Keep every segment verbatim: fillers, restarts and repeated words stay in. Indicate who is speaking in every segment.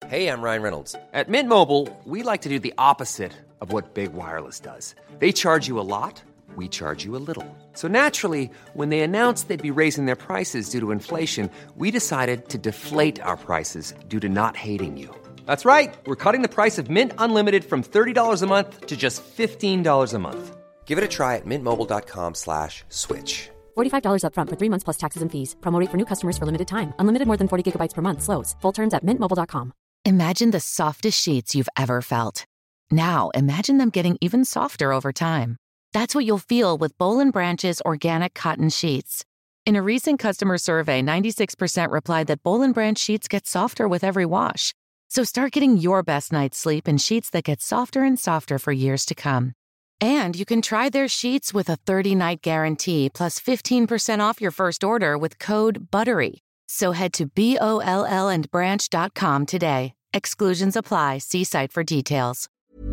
Speaker 1: Hey, I'm Ryan Reynolds. At Mint Mobile, we like to do the opposite of what Big Wireless does. They charge you a lot, we charge you a little. So naturally, when they announced they'd be raising their prices due to inflation, we decided to deflate our prices due to not hating you. That's right. We're cutting the price of Mint Unlimited from thirty dollars a month to just fifteen dollars a month. Give it a try at mintmobile.com slash switch.
Speaker 2: forty-five dollars up front for three months plus taxes and fees. Promo rate for new customers for limited time. Unlimited more than forty gigabytes per month slows. Full terms at mint mobile dot com.
Speaker 3: Imagine the softest sheets you've ever felt. Now, imagine them getting even softer over time. That's what you'll feel with Boll and Branch's organic cotton sheets. In a recent customer survey, ninety-six percent replied that Boll and Branch sheets get softer with every wash. So start getting your best night's sleep in sheets that get softer and softer for years to come. And you can try their sheets with a thirty-night guarantee plus fifteen percent off your first order with code BUTTERY. So head to B O L L and branch dot com today. Exclusions apply. See site for details.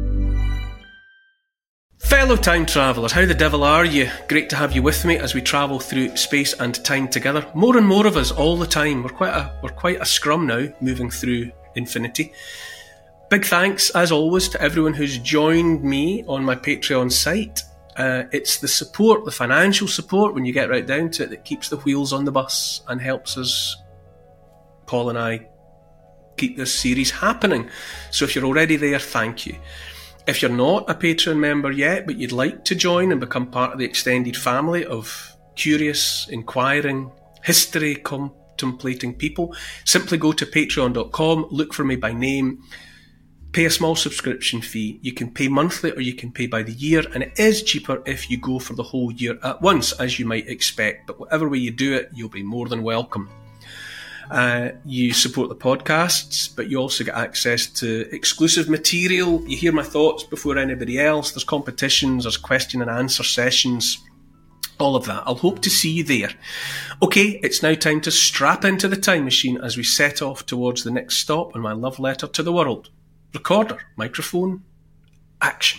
Speaker 4: Fellow time travellers, how the devil are you? Great to have you with me as we travel through space and time together. More and more of us all the time. We're quite a we're quite a scrum now, moving through infinity. Big thanks, as always, to everyone who's joined me on my Patreon site. Uh, it's the support, the financial support, when you get right down to it, that keeps the wheels on the bus and helps us, Paul and I, keep this series happening. So if you're already there, thank you. If you're not a Patreon member yet, but you'd like to join and become part of the extended family of curious, inquiring, history contemplating people, simply go to patreon dot com, look for me by name, pay a small subscription fee. You can pay monthly or you can pay by the year, and it is cheaper if you go for the whole year at once, as you might expect. But whatever way you do it, you'll be more than welcome. Uh, you support the podcasts, but you also get access to exclusive material. You hear my thoughts before anybody else. There's competitions, there's question and answer sessions, all of that. I'll hope to see you there. Okay, it's now time to strap into the time machine as we set off towards the next stop on my love letter to the world. Recorder, microphone, action.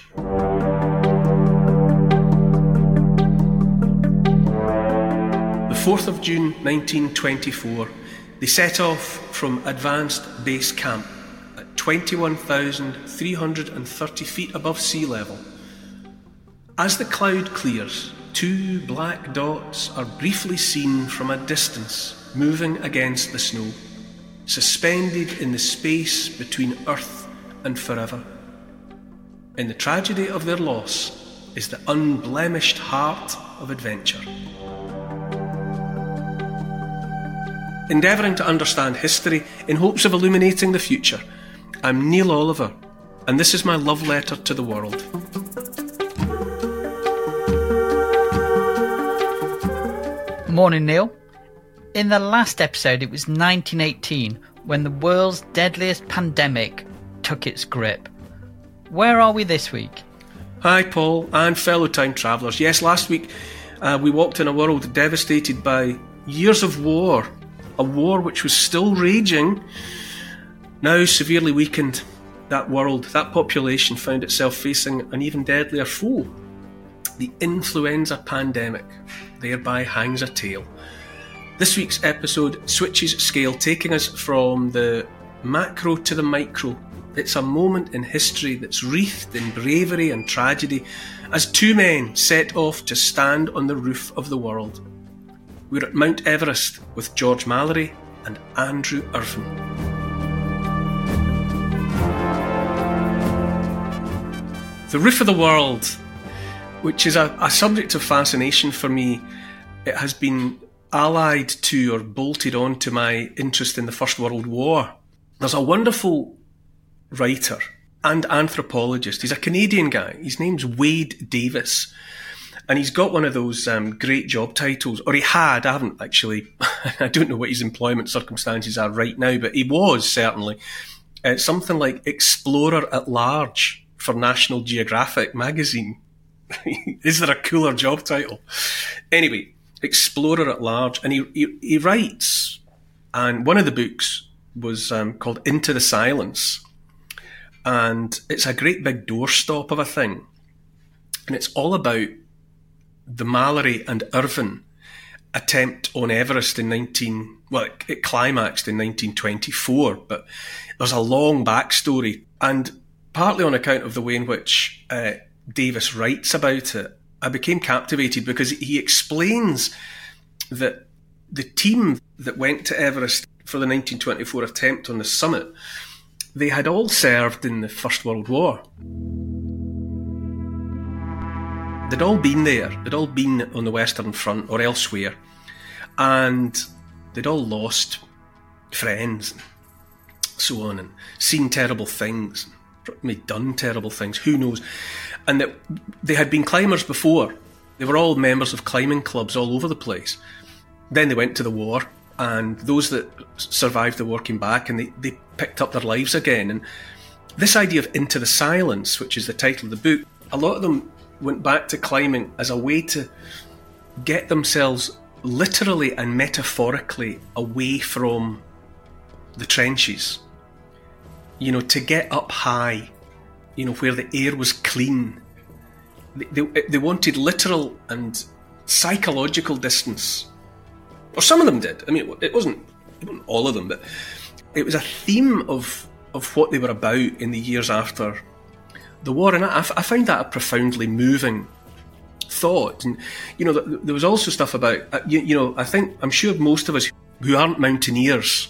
Speaker 4: The fourth of June nineteen twenty-four. They set off from Advanced Base Camp at twenty-one thousand three hundred thirty feet above sea level. As the cloud clears, two black dots are briefly seen from a distance, moving against the snow, suspended in the space between Earth and forever. In the tragedy of their loss is the unblemished heart of adventure. Endeavouring to understand history in hopes of illuminating the future, I'm Neil Oliver, and this is my love letter to the world.
Speaker 5: Morning, Neil. In the last episode, it was nineteen eighteen when the world's deadliest pandemic took its grip. Where are we this week?
Speaker 4: Hi, Paul, and fellow time travellers. Yes, last week uh, we walked in a world devastated by years of war. A war which was still raging, now severely weakened. That world, that population found itself facing an even deadlier foe. The influenza pandemic thereby hangs a tale. This week's episode switches scale, taking us from the macro to the micro. It's a moment in history that's wreathed in bravery and tragedy as two men set off to stand on the roof of the world. We're at Mount Everest with George Mallory and Andrew Irvine. The roof of the world, which is a, a subject of fascination for me. It has been allied to or bolted on to my interest in the First World War. There's a wonderful writer and anthropologist. He's a Canadian guy. His name's Wade Davis. And he's got one of those um, great job titles, or he had, I haven't actually, I don't know what his employment circumstances are right now, but he was certainly uh, something like Explorer at Large for National Geographic magazine. Is there a cooler job title? Anyway, Explorer at Large, and he, he, he writes, and one of the books was um, called Into the Silence, and it's a great big doorstop of a thing, and it's all about the Mallory and Irvine attempt on Everest in nineteen well, it, it climaxed in nineteen twenty-four, but there's a long backstory, and partly on account of the way in which uh, Davis writes about it, I became captivated because he explains that the team that went to Everest for the nineteen twenty-four attempt on the summit, they had all served in the First World War. They'd all been there. They'd all been on the Western Front or elsewhere. And they'd all lost friends and so on, and seen terrible things, maybe done terrible things, who knows. And that they had been climbers before. They were all members of climbing clubs all over the place. Then they went to the war, and those that survived the war came back, and they, they picked up their lives again. And this idea of Into the Silence, which is the title of the book, a lot of them went back to climbing as a way to get themselves literally and metaphorically away from the trenches. You know, to get up high, you know, where the air was clean. They, they, they wanted literal and psychological distance. Or some of them did. I mean, it wasn't, it wasn't all of them, but it was a theme of, of what they were about in the years after the war. And I, I found that a profoundly moving thought. And, you know, there was also stuff about, uh, you, you know, I think, I'm sure most of us who aren't mountaineers,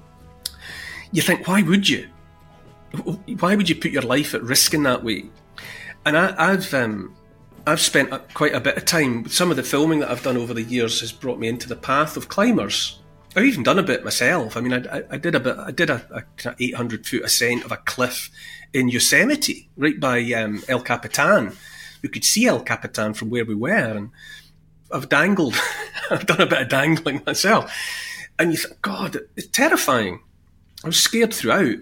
Speaker 4: you think, why would you? Why would you put your life at risk in that way? And I, I've um, I've spent a, quite a bit of time, some of the filming that I've done over the years has brought me into the path of climbers. I've even done a bit myself. I mean, I, I, I did a bit, I did a, a eight hundred foot ascent of a cliff in Yosemite, right by um, El Capitan. We could see El Capitan from where we were, and I've dangled. I've done a bit of dangling myself. And you think, God, it's terrifying. I was scared throughout.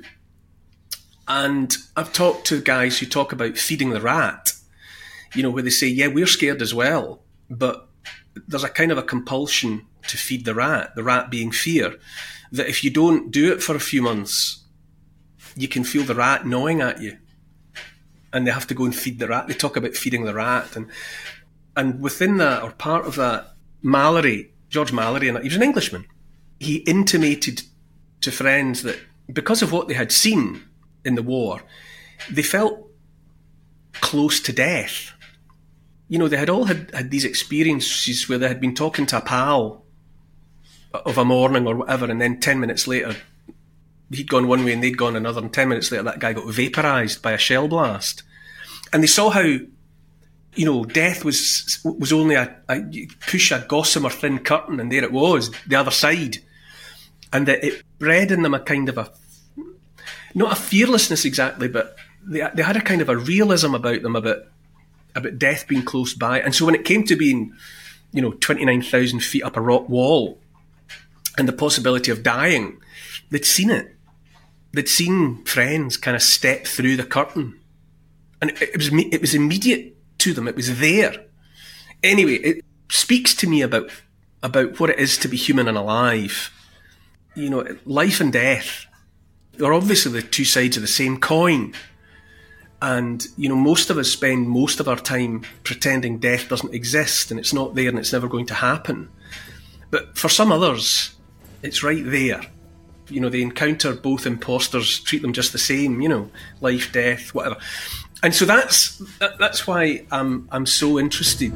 Speaker 4: And I've talked to guys who talk about feeding the rat, you know, where they say, yeah, we're scared as well, but there's a kind of a compulsion to feed the rat, the rat being fear, that if you don't do it for a few months, you can feel the rat gnawing at you. And they have to go and feed the rat. They talk about feeding the rat. And and within that, or part of that, Mallory, George Mallory, and he was an Englishman, he intimated to friends that because of what they had seen in the war, they felt close to death. You know, they had all had, had these experiences where they had been talking to a pal of a morning or whatever, and then ten minutes later, he'd gone one way and they'd gone another, and ten minutes later that guy got vaporised by a shell blast. And they saw how, you know, death was was only a, a push a gossamer thin curtain, and there it was, the other side. And that it bred in them a kind of a, not a fearlessness exactly, but they they had a kind of a realism about them about about death being close by. And so when it came to being, you know, twenty-nine thousand feet up a rock wall and the possibility of dying, they'd seen it. They'd seen friends kind of step through the curtain. And it, it was it was immediate to them. It was there. Anyway, it speaks to me about about what it is to be human and alive. You know, life and death are obviously the two sides of the same coin. And, you know, most of us spend most of our time pretending death doesn't exist and it's not there and it's never going to happen. But for some others, it's right there. You know, they encounter both imposters, treat them just the same, you know, life, death, whatever. And so that's that, that's why I'm, I'm so interested.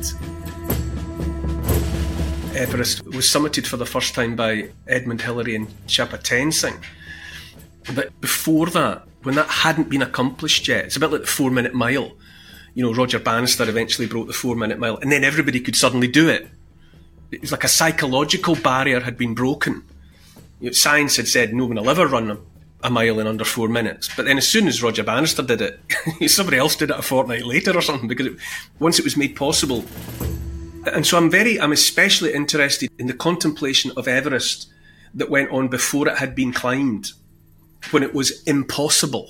Speaker 4: Everest was summited for the first time by Edmund Hillary and Sherpa Tenzing. But before that, when that hadn't been accomplished yet, it's a bit like the four-minute mile. You know, Roger Bannister eventually broke the four-minute mile, and then everybody could suddenly do it. It was like a psychological barrier had been broken. You know, science had said, no one will ever run a, a mile in under four minutes. But then as soon as Roger Bannister did it, somebody else did it a fortnight later or something, because it, once it was made possible. And so I'm very, I'm especially interested in the contemplation of Everest that went on before it had been climbed, when it was impossible.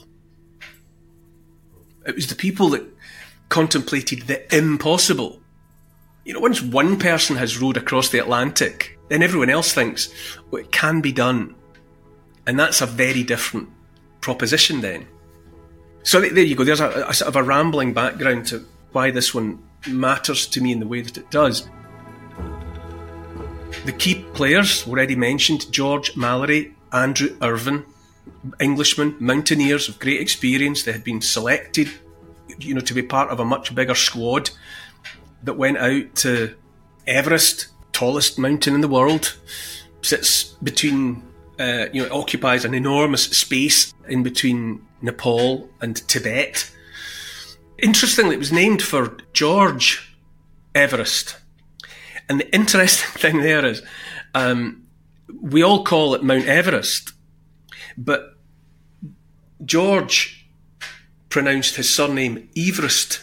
Speaker 4: It was the people that contemplated the impossible. You know, once one person has rowed across the Atlantic, then everyone else thinks, well, it can be done. And that's a very different proposition then. So there you go, there's a, a sort of a rambling background to why this one matters to me in the way that it does. The key players already mentioned, George Mallory, Andrew Irvine, Englishmen, mountaineers of great experience. They had been selected, you know, to be part of a much bigger squad that went out to Everest, tallest mountain in the world, sits between, uh, you know, it occupies an enormous space in between Nepal and Tibet. Interestingly, it was named for George Everest. And the interesting thing there is, um, we all call it Mount Everest, but George pronounced his surname Everest.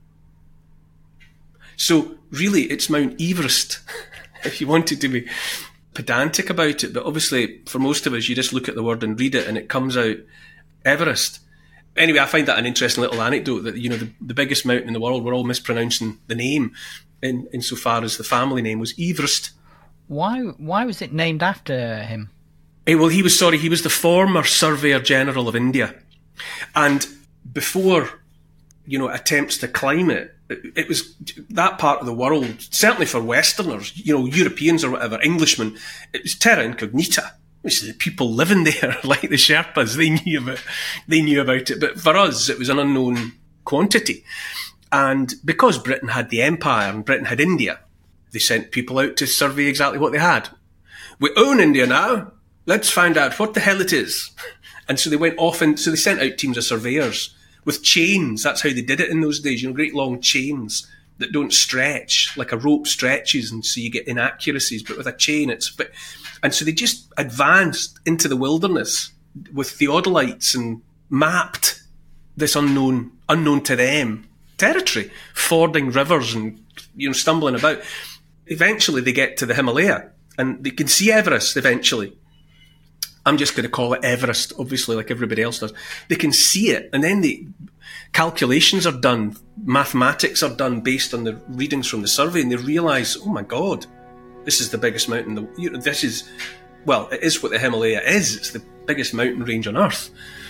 Speaker 4: So really, it's Mount Everest, if you wanted to be pedantic about it. But obviously, for most of us, you just look at the word and read it, and it comes out Everest. Anyway, I find that an interesting little anecdote that, you know, the, the biggest mountain in the world, we're all mispronouncing the name in insofar as the family name was Everest.
Speaker 5: Why Why was it named after him?
Speaker 4: Eh, well, he was, sorry, he was the former Surveyor General of India. And before, you know, attempts to climb it, it, it was that part of the world, certainly for Westerners, you know, Europeans or whatever, Englishmen, it was terra incognita. Which is the people living there, like the Sherpas, they knew about, they knew about it. But for us, it was an unknown quantity. And because Britain had the empire and Britain had India, they sent people out to survey exactly what they had. We own India now. Let's find out what the hell it is. And so they went off and so they sent out teams of surveyors with chains. That's how they did it in those days. You know, great long chains that don't stretch, like a rope stretches, and so you get inaccuracies. But with a chain, it's... But, and so they just advanced into the wilderness with theodolites and mapped this unknown, unknown to them territory, fording rivers and, you know, stumbling about. Eventually they get to the Himalaya and they can see Everest eventually. I'm just going to call it Everest, obviously, like everybody else does. They can see it, and then the calculations are done, mathematics are done based on the readings from the survey, and they realise, oh my God, this is the biggest mountain. The, you know, this is, well, it is what the Himalaya is. It's the biggest mountain range on Earth.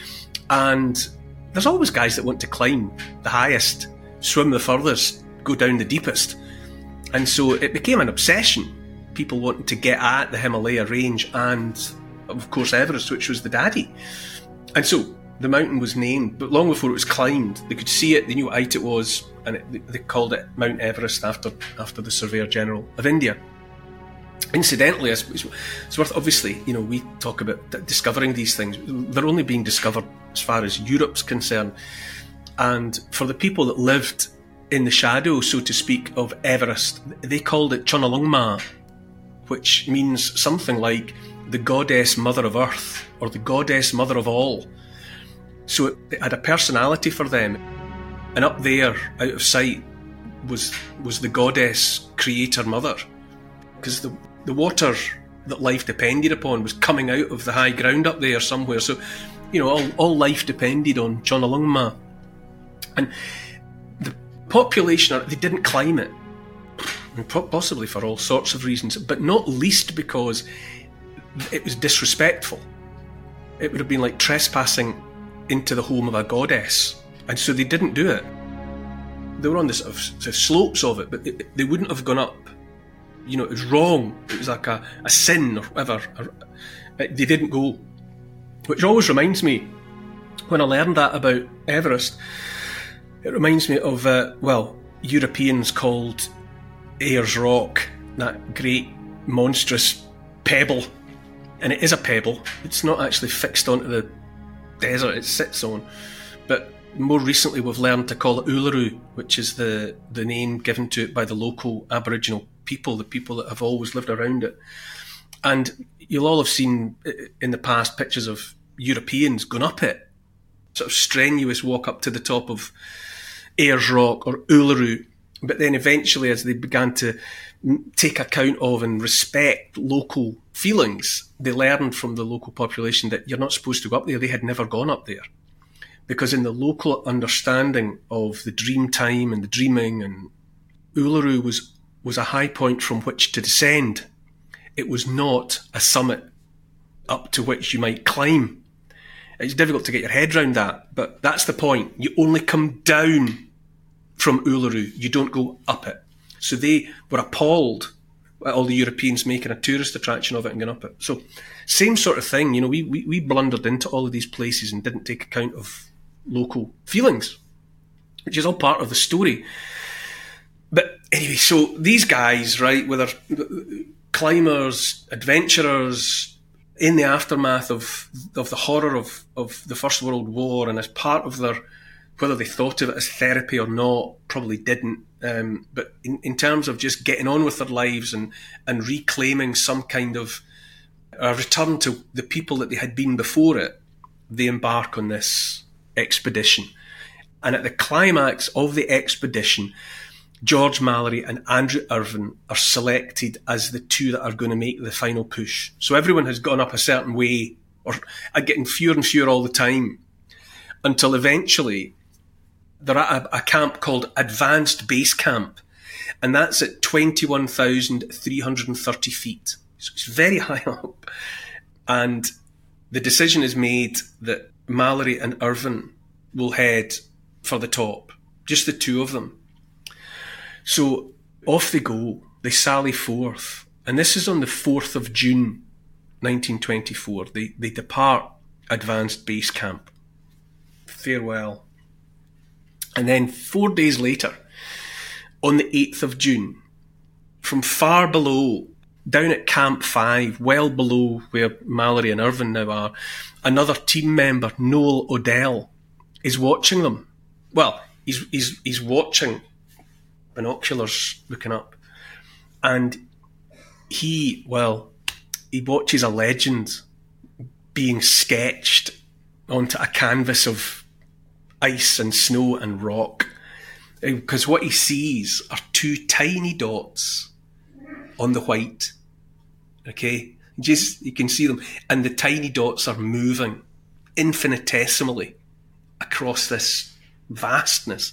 Speaker 4: And there's always guys that want to climb the highest, swim the furthest, go down the deepest. And so it became an obsession. People wanting to get at the Himalaya range and, of course, Everest, which was the daddy. And so the mountain was named, but long before it was climbed, they could see it, they knew what height it was, and it, they called it Mount Everest after after the Surveyor General of India. Incidentally, it's, it's worth, obviously, you know, we talk about discovering these things. They're only being discovered as far as Europe's concerned. And for the people that lived in the shadow, so to speak, of Everest, they called it Chonalungma, which means something like the goddess mother of earth, or the goddess mother of all. So it, it had a personality for them. And up there, out of sight, was was the goddess creator mother. Because the, the water that life depended upon was coming out of the high ground up there somewhere. So, you know, all, all life depended on Chonalungma. And the population, they didn't climb it. And possibly for all sorts of reasons, but not least because it was disrespectful. It would have been like trespassing into the home of a goddess. And so they didn't do it. They were on the sort of, the slopes of it, but they, they wouldn't have gone up. You know, it was wrong. It was like a, a sin or whatever. They didn't go. Which always reminds me, when I learned that about Everest, it reminds me of, uh, well, Europeans called Ayers Rock, that great, monstrous pebble. And it is a pebble. It's not actually fixed onto the desert it sits on. But more recently we've learned to call it Uluru, which is the, the name given to it by the local Aboriginal people, the people that have always lived around it. And you'll all have seen in the past pictures of Europeans going up it, sort of strenuous walk up to the top of Ayers Rock or Uluru. But then eventually, as they began to take account of and respect local feelings, they learned from the local population that you're not supposed to go up there. They had never gone up there. Because in the local understanding of the dream time and the dreaming, and Uluru was, was a high point from which to descend. It was not a summit up to which you might climb. It's difficult to get your head around that, but that's the point. You only come down from Uluru, you don't go up it. So they were appalled all the Europeans making a tourist attraction of it and going up it. So, same sort of thing. You know, we, we, we blundered into all of these places and didn't take account of local feelings, which is all part of the story. But anyway, so these guys, right, whether climbers, adventurers, in the aftermath of of the horror of, of the First World War, and as part of their, whether they thought of it as therapy or not, probably didn't, um, but in, in terms of just getting on with their lives and, and reclaiming some kind of a return to the people that they had been before it, they embark on this expedition. And at the climax of the expedition, George Mallory and Andrew Irvine are selected as the two that are going to make the final push. So everyone has gone up a certain way, or are getting fewer and fewer all the time, until eventually they're at a, a camp called Advanced Base Camp, and that's at twenty-one thousand three hundred thirty feet. So it's very high up. And the decision is made that Mallory and Irvine will head for the top, just the two of them. So off they go, they sally forth, and this is on the fourth of June nineteen twenty-four. They, they depart Advanced Base Camp. Farewell. And then four days later, on the eighth of June, from far below, down at Camp five, well below where Mallory and Irvine now are, another team member, Noel Odell, is watching them. Well, he's he's he's watching, binoculars looking up, and he, well, he watches a legend being sketched onto a canvas of ice and snow and rock, because what he sees are two tiny dots on the white. Okay, just you can see them, and the tiny dots are moving infinitesimally across this vastness.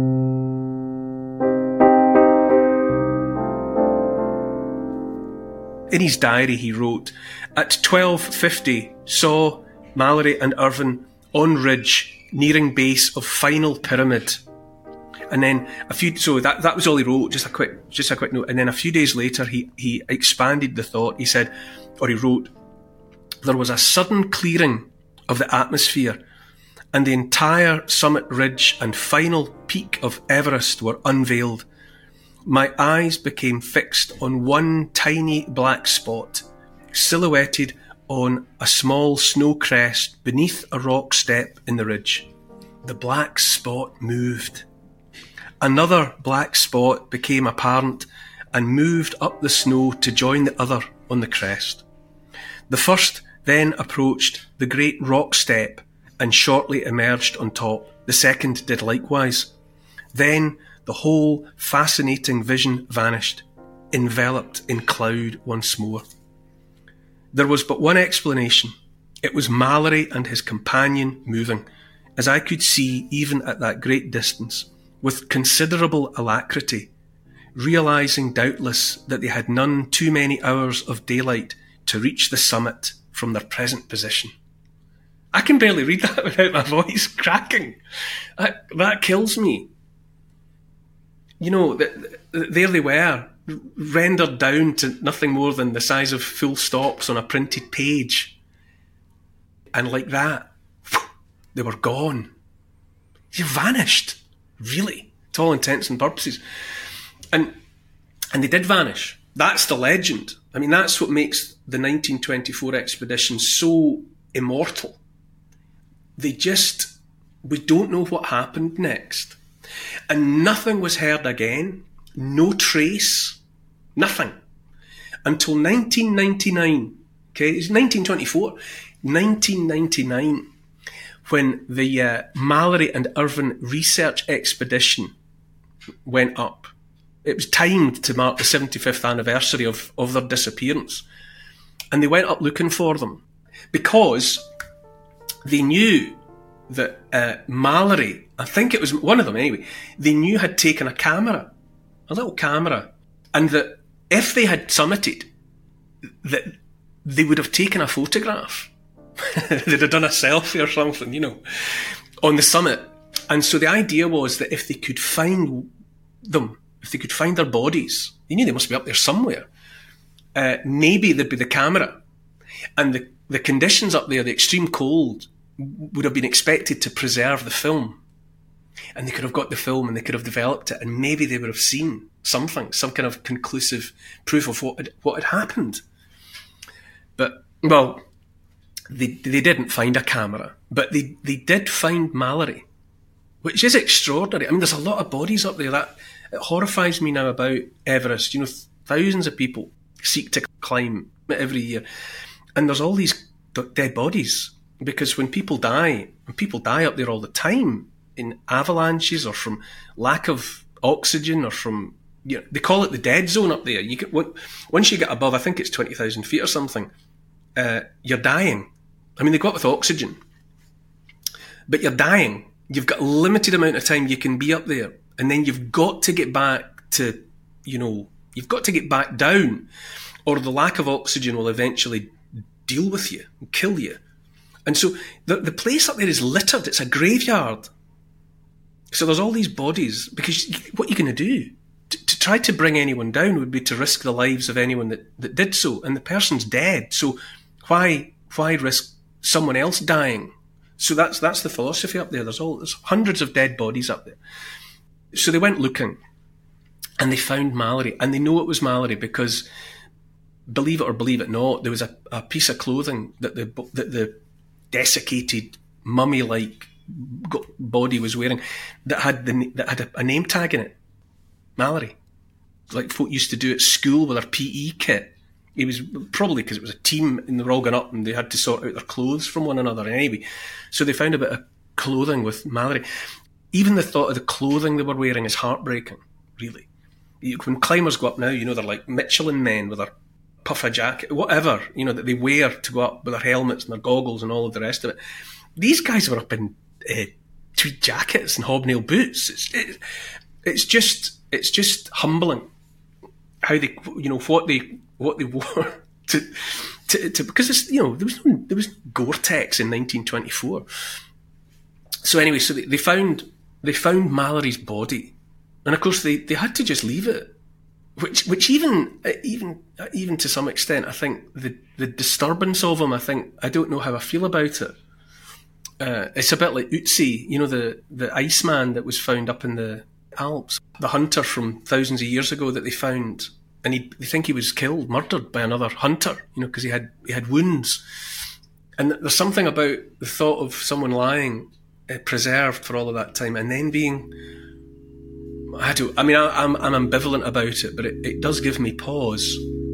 Speaker 4: In his diary he wrote, at twelve fifty saw Mallory and Irvine on ridge nearing base of final pyramid. And then a few, so that, that was all he wrote, just a quick, just a quick note. And then a few days later, he, he expanded the thought. He said, or he wrote, there was a sudden clearing of the atmosphere, and the entire summit ridge and final peak of Everest were unveiled. My eyes became fixed on one tiny black spot, silhouetted on a small snow crest beneath a rock step in the ridge. The black spot moved. Another black spot became apparent and moved up the snow to join the other on the crest. The first then approached the great rock step and shortly emerged on top. The second did likewise. Then the whole fascinating vision vanished, enveloped in cloud once more. There was but one explanation. It was Mallory and his companion moving, as I could see even at that great distance, with considerable alacrity, realising doubtless that they had none too many hours of daylight to reach the summit from their present position. I can barely read that without my voice cracking. That, that kills me. You know, th- th- there they were, rendered down to nothing more than the size of full stops on a printed page. And like that, they were gone. They vanished. Really, to all intents and purposes. And and they did vanish. That's the legend. I mean, that's what makes the nineteen twenty-four expedition so immortal. They just, we don't know what happened next. And nothing was heard again. No trace. Nothing. Until nineteen ninety-nine. Okay, it's nineteen twenty-four. nineteen ninety-nine. When the uh, Mallory and Irvine research expedition went up. It was timed to mark the seventy-fifth anniversary of, of their disappearance. And they went up looking for them. Because they knew that uh, Mallory, I think it was one of them anyway, they knew had taken a camera, a little camera, and that if they had summited, that they would have taken a photograph. They'd have done a selfie or something, you know, on the summit. And so the idea was that if they could find them, if they could find their bodies, they knew they must be up there somewhere, uh, maybe there'd be the camera. And the, the conditions up there, the extreme cold, would have been expected to preserve the film. And they could have got the film and they could have developed it, and maybe they would have seen something, some kind of conclusive proof of what had, what had happened. But, well, they they didn't find a camera, but they, they did find Mallory, which is extraordinary. I mean, there's a lot of bodies up there. That it horrifies me now about Everest. You know, thousands of people seek to climb every year, and there's all these dead bodies, because when people die, when people die up there all the time, in avalanches or from lack of oxygen or from, you know, they call it the dead zone up there. You get, once you get above, I think it's twenty thousand feet or something, uh, you're dying. I mean, they got with oxygen, but you're dying. You've got a limited amount of time you can be up there, and then you've got to get back to, you know, you've got to get back down, or the lack of oxygen will eventually deal with you and kill you. And so the the place up there is littered. It's a graveyard. So there's all these bodies, because what are you going to do? To, to try to bring anyone down would be to risk the lives of anyone that, that did so, and the person's dead. So why why risk someone else dying? So that's that's the philosophy up there. There's all there's hundreds of dead bodies up there. So they went looking, and they found Mallory, and they know it was Mallory because, believe it or believe it not, there was a, a piece of clothing that the that the desiccated mummy-like body was wearing that had the that had a, a name tag in it, Mallory, like folk used to do at school with their P E kit. It was probably because it was a team and they were all going up and they had to sort out their clothes from one another anyway. So they found a bit of clothing with Mallory. Even the thought of the clothing they were wearing is heartbreaking, really. When climbers go up now, you know, they're like Michelin men with their puffer jacket, whatever, you know, that they wear to go up with their helmets and their goggles and all of the rest of it. These guys were up in uh, tweed jackets and hobnail boots. It's, it, it's just, it's just humbling how they, you know, what they, what they wore to, to, to because it's, you know, there was no, there was Gore-Tex in nineteen twenty-four. So anyway, so they, they found, they found Mallory's body, and of course they, they had to just leave it, which, which even, even, even to some extent, I think the, the disturbance of him, I think, I don't know how I feel about it. Uh, it's a bit like Ötzi, you know, the, the Iceman that was found up in the Alps, the hunter from thousands of years ago that they found, and he, they think he was killed, murdered by another hunter, you know, because he had he had wounds. And there's something about the thought of someone lying uh, preserved for all of that time and then being, I don't, I mean, I, I'm I'm ambivalent about it, but it, it does give me pause.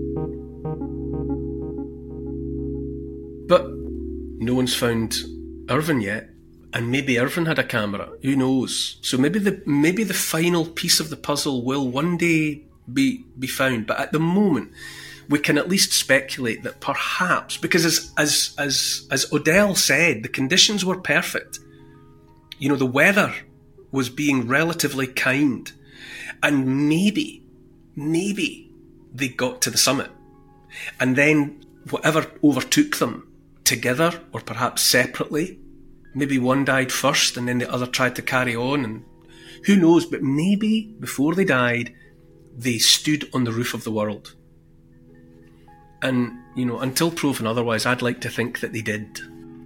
Speaker 4: But no one's found Irvine yet, and maybe Irvine had a camera. Who knows? So maybe the maybe the final piece of the puzzle will one day be be found. But at the moment, we can at least speculate that perhaps, because as as as as Odell said, the conditions were perfect. You know, the weather was being relatively kind, and maybe maybe they got to the summit, and then whatever overtook them, together or perhaps separately, maybe one died first and then the other tried to carry on, and who knows, but maybe before they died they stood on the roof of the world. And, you know, until proven otherwise, I'd like to think that they did.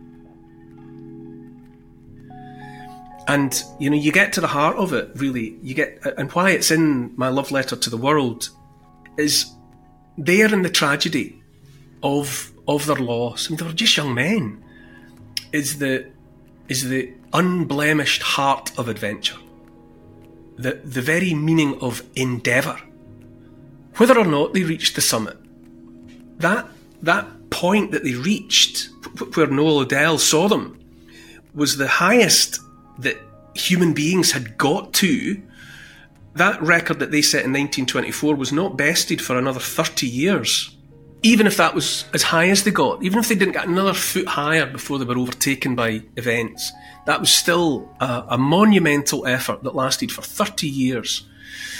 Speaker 4: And, you know, you get to the heart of it, really. You get, and why it's in my love letter to the world is there in the tragedy of of their loss. I mean, they were just young men. Is the is the unblemished heart of adventure, the the very meaning of endeavour. Whether or not they reached the summit, that that point that they reached, where Noel Odell saw them, was the highest that human beings had got to. That record that they set in nineteen twenty-four was not bested for another thirty years. Even if that was as high as they got, even if they didn't get another foot higher before they were overtaken by events, that was still a, a monumental effort that lasted for thirty years.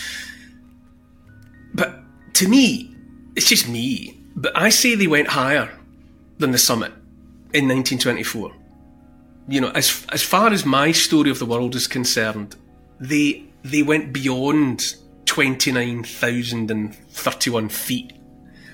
Speaker 4: But to me, it's just me, but I say they went higher than the summit in nineteen twenty-four. You know, as as far as my story of the world is concerned, they they went beyond twenty-nine thousand thirty-one feet.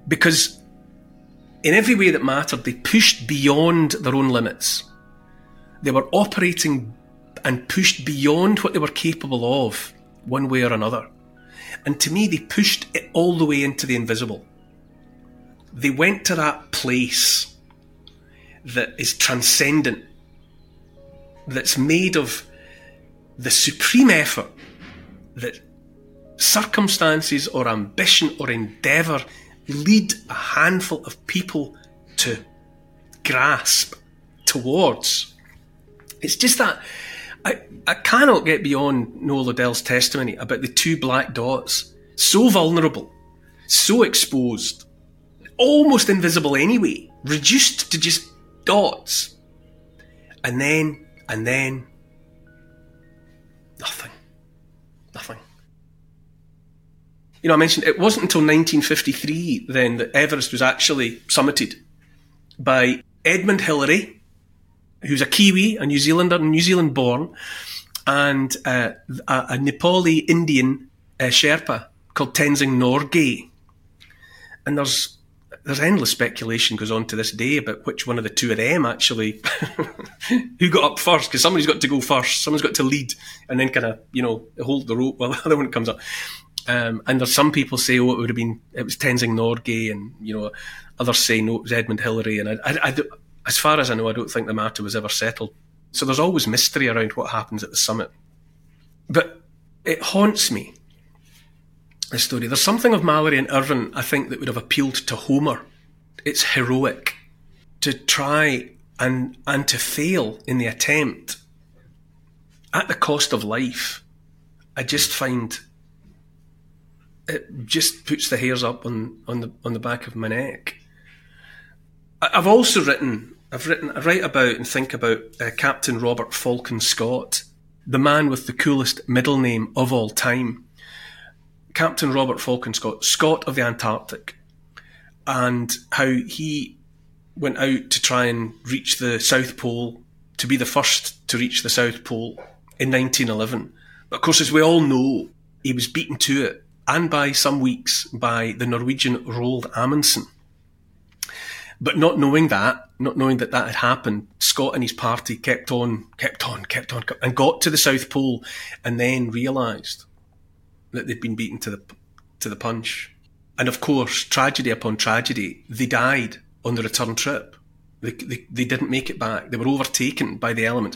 Speaker 4: Because in every way that mattered, they pushed beyond their own limits. They were operating and pushed beyond what they were capable of, one way or another. And to me, they pushed it all the way into the invisible. They went to that place that is transcendent, that's made of the supreme effort that circumstances or ambition or endeavour lead a handful of people to grasp towards. It's just that I, I cannot get beyond Noel O'Dell's testimony about the two black dots, so vulnerable, so exposed, almost invisible anyway, reduced to just dots. And then, and then, nothing. Nothing. You know, I mentioned it wasn't until nineteen fifty-three then that Everest was actually summited by Edmund Hillary, who's a Kiwi, a New Zealander, New Zealand born, and uh, a, a Nepali Indian uh, Sherpa called Tenzing Norgay. And there's there's endless speculation goes on to this day about which one of the two of them actually, who got up first, because somebody's got to go first, someone's got to lead, and then kind of, you know, hold the rope while the other one comes up. Um, and there's some people say, oh, it would have been, it was Tenzing Norgay, and, you know, others say, no, it was Edmund Hillary. And I, I, I do, as far as I know, I don't think the matter was ever settled. So there's always mystery around what happens at the summit. But it haunts me, this story. There's something of Mallory and Irvine, I think, that would have appealed to Homer. It's heroic to try and, and to fail in the attempt at the cost of life. I just find it just puts the hairs up on, on the on the back of my neck. I've also written, I've written, I write about and think about uh, Captain Robert Falcon Scott, the man with the coolest middle name of all time. Captain Robert Falcon Scott, Scott of the Antarctic, and how he went out to try and reach the South Pole, to be the first to reach the South Pole in nineteen eleven. But of course, as we all know, he was beaten to it, and by some weeks, by the Norwegian Roald Amundsen. But not knowing that, not knowing that that had happened, Scott and his party kept on, kept on, kept on, and got to the South Pole, and then realised that they'd been beaten to the to the punch. And of course, tragedy upon tragedy, they died on the return trip. They, they, they didn't make it back. They were overtaken by the elements.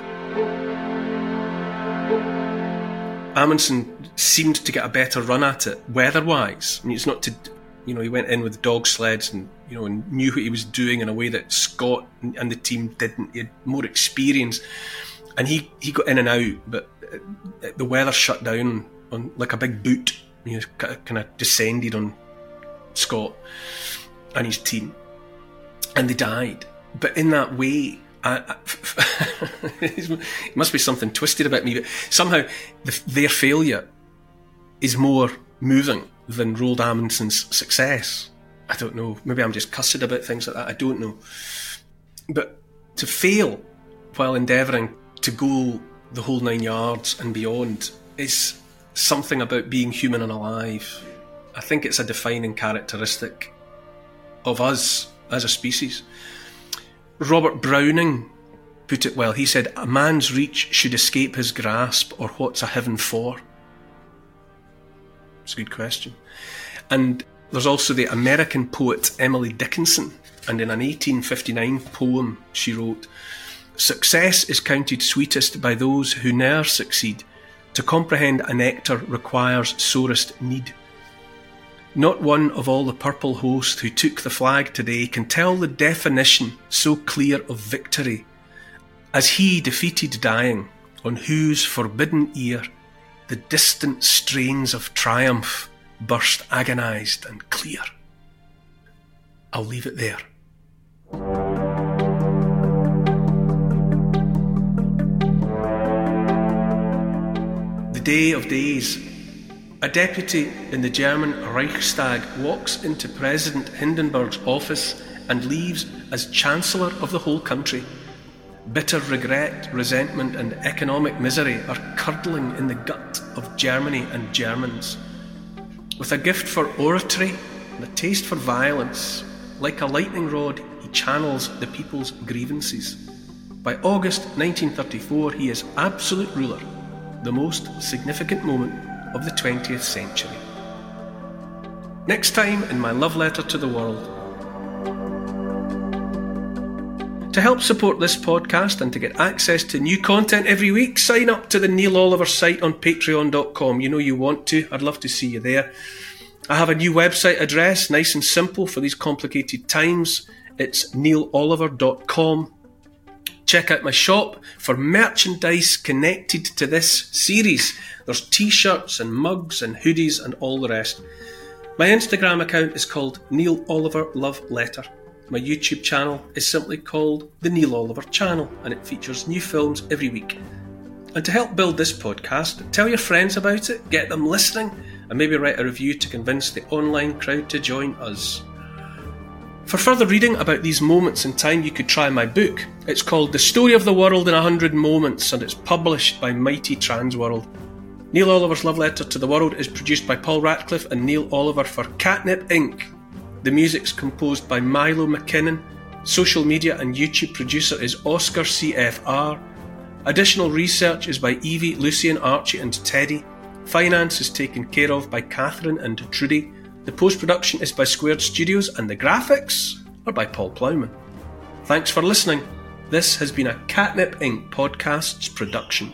Speaker 4: Amundsen seemed to get a better run at it, weather-wise. I mean, it's not to, you know, he went in with dog sleds and, you know, and knew what he was doing in a way that Scott and the team didn't. He had more experience. And he, he got in and out, but the weather shut down on like a big boot. He was kind of descended on Scott and his team, and they died. But in that way, I, I, it must be something twisted about me, but somehow the, their failure is more moving than Roald Amundsen's success. I don't know. Maybe I'm just cussed about things like that. I don't know. But to fail while endeavouring to go the whole nine yards and beyond is something about being human and alive. I think it's a defining characteristic of us as a species. Robert Browning put it well. He said, a man's reach should escape his grasp, or what's a heaven for? It's a good question. And there's also the American poet Emily Dickinson, and in an eighteen fifty-nine poem she wrote, success is counted sweetest by those who ne'er succeed. To comprehend a nectar requires sorest need. Not one of all the purple host who took the flag today can tell the definition so clear of victory as he defeated dying, on whose forbidden ear the distant strains of triumph burst agonised and clear. I'll leave it there. The day of days, a deputy in the German Reichstag walks into President Hindenburg's office and leaves as Chancellor of the whole country. Bitter regret, resentment and economic misery are curdling in the gut of Germany and Germans. With a gift for oratory and a taste for violence. Like a lightning rod, he channels the people's grievances. By August nineteen thirty-four, he is absolute ruler, the most significant moment of the twentieth century. Next time in my love letter to the world. To help support this podcast and to get access to new content every week, sign up to the Neil Oliver site on patreon dot com. You know you want to. I'd love to see you there. I have a new website address, nice and simple for these complicated times. It's neil oliver dot com. Check out my shop for merchandise connected to this series. There's t-shirts and mugs and hoodies and all the rest. My Instagram account is called Neil Oliver Love Letter. My YouTube channel is simply called The Neil Oliver Channel, and it features new films every week. And to help build this podcast, tell your friends about it, get them listening, and maybe write a review to convince the online crowd to join us. For further reading about these moments in time, you could try my book. It's called The Story of the World in a Hundred Moments, and it's published by Mighty Transworld. Neil Oliver's Love Letter to the World is produced by Paul Ratcliffe and Neil Oliver for Catnip Incorporated. The music's composed by Milo McKinnon. Social media and YouTube producer is Oscar C F R. Additional research is by Evie, Lucian, Archie and Teddy. Finance is taken care of by Catherine and Trudy. The post-production is by Squared Studios and the graphics are by Paul Plowman. Thanks for listening. This has been a Catnip Incorporated Podcasts production.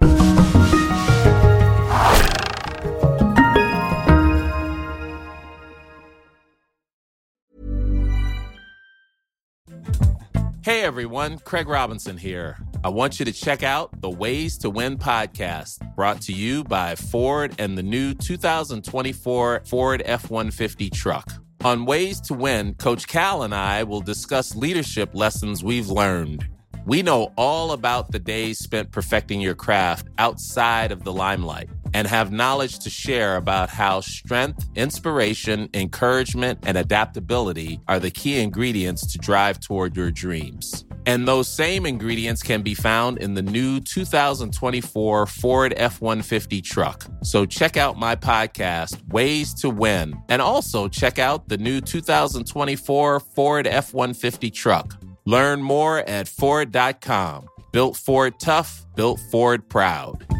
Speaker 6: Hey everyone, Craig Robinson here. I want you to check out the Ways to Win podcast, brought to you by Ford and the new two thousand twenty-four Ford F one fifty truck. On Ways to Win, Coach Cal and I will discuss leadership lessons we've learned. We know all about the days spent perfecting your craft outside of the limelight and have knowledge to share about how strength, inspiration, encouragement, and adaptability are the key ingredients to drive toward your dreams. And those same ingredients can be found in the new two thousand twenty-four Ford F one fifty truck. So check out my podcast, Ways to Win, and also check out the new two thousand twenty-four Ford F one fifty truck. Learn more at Ford dot com. Built Ford tough, built Ford proud.